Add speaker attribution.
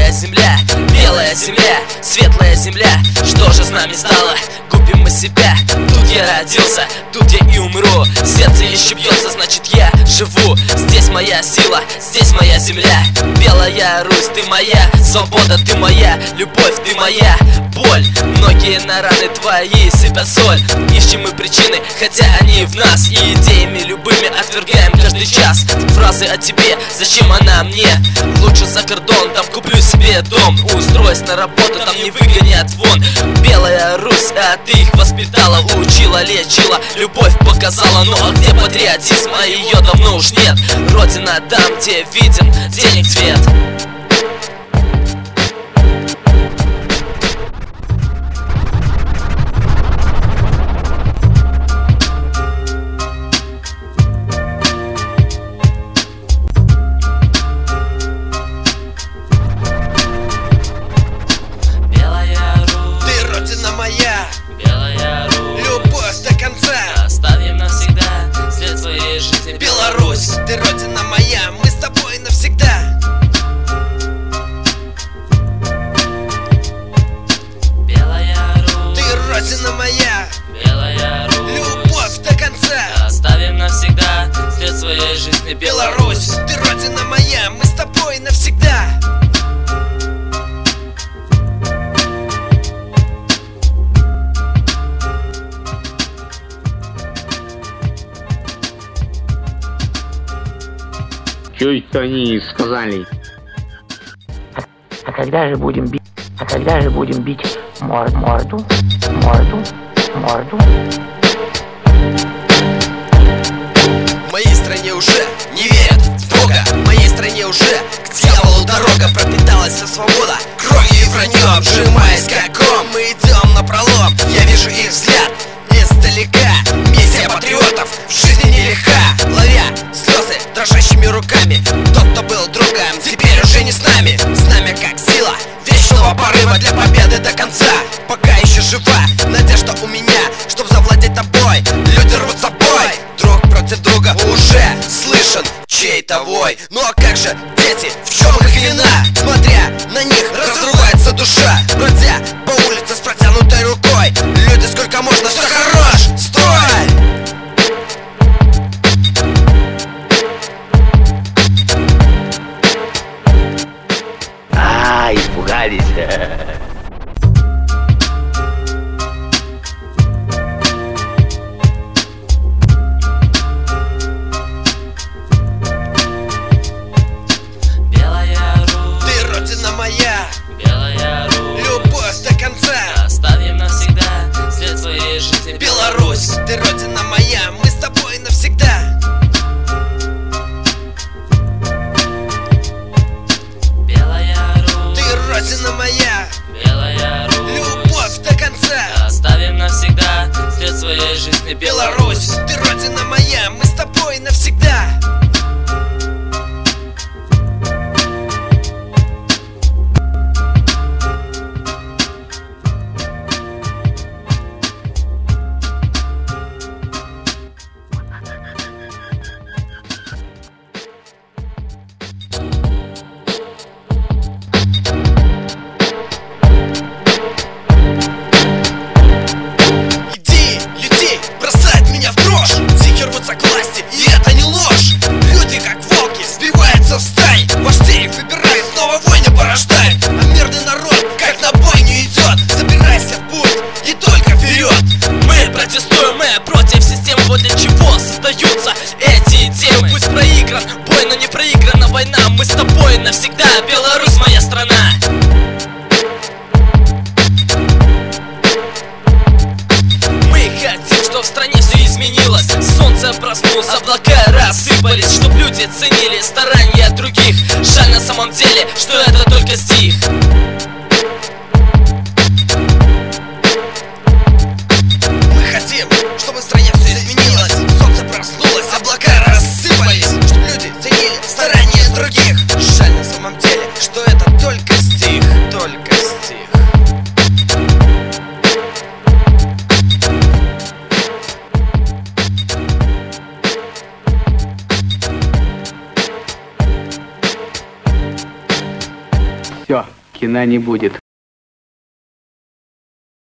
Speaker 1: белая земля, светлая земля. Что же с нами стало? Губим мы себя. Тут я родился, тут я и умру. Сердце еще бьется, значит я живу. Здесь моя сила, здесь моя земля. Белая Русь, ты моя, свобода, ты моя, любовь, ты моя, боль. Многие на раны твои сыпят соль. Ищем мы причины, хотя они в нас, и идеями любыми отвергаем каждый час. Фразы о тебе, зачем она мне? Лучше за кордон, там куплю себе дом. Устроюсь на работу, там не выгонят вон. Белая Русь, а ты их воспитала, учила, лечила, любовь показала. Ну а где патриотизм, а ее давно уж нет. Родина там, где виден денег цвет.
Speaker 2: Оставим навсегда след своей жизни.
Speaker 3: Беларусь, ты родина моя, мы с тобой навсегда.
Speaker 2: Белая Русь,
Speaker 3: ты родина моя,
Speaker 2: белая Русь,
Speaker 3: любовь до конца.
Speaker 2: оставим навсегда след своей жизни.
Speaker 3: Беларусь, ты родина моя, мы с тобой навсегда.
Speaker 4: Что это они сказали?
Speaker 5: А когда же будем бить? А когда же будем бить морду?
Speaker 3: В моей стране уже не верят в Бога. В моей стране уже к дьяволу дорога. Пропиталась вся свобода кровью и враньем. Сжимаясь как ком, мы идем напролом. Я вижу их взгляд издалека. Миссия патриотов в жизни нелегка. Ловя слезы дрожащими руками. Тот, кто был другом, теперь уже не с нами. Знамя как сила вечного порыва для победы до конца. Пока еще жива надежда у меня, чтоб завладеть тобой. Люди рвутся в бой, друг против друга уже слышен чей-то вой. Ну а как же дети, в чем их вина? Смотря на них разрывается душа. Бродя по улице с протянутой рукой. Люди, сколько можно, все хорош, стой!
Speaker 5: Испугались.
Speaker 2: Белая Русь,
Speaker 3: ты родина моя,
Speaker 2: белая Русь,
Speaker 3: любовь до конца.
Speaker 2: оставим навсегда след своей жизни.
Speaker 3: Беларусь, ты родина моя, мы с тобой навсегда.
Speaker 2: Белая Русь,
Speaker 3: Ты родина моя,
Speaker 2: белая Русь,
Speaker 3: любовь до конца.
Speaker 2: оставим навсегда след своей жизни.
Speaker 3: Беларусь, ты родина моя, мы с тобой навсегда. Иди, лети, бросает меня в дрожь. Тихи рвутся к власти, и это не ложь. Люди, как волки, сбиваются в стаи. Вождей выбирают, снова войны порождают. А мирный народ, как на бойню идет. Забирайся в путь и только вперед.
Speaker 1: Мы протестуем, мы против системы. Вот для чего создаются эти темы. Пусть проигран бой, но не проиграна война. Мы с тобой навсегда, Беларусь моя страна. Мы хотим, чтоб в стране все изменилось. Солнце проснулось, облака рассыпались. Чтоб люди ценили старания других. Жаль на самом деле, что это только стих.
Speaker 3: Мы хотим, чтобы в стране все изменилось. Солнце проснулось, облака рассыпались. Чтоб люди ценили старания других. Жаль на самом деле, что это только стих. Только стих.
Speaker 4: Все. кино не будет.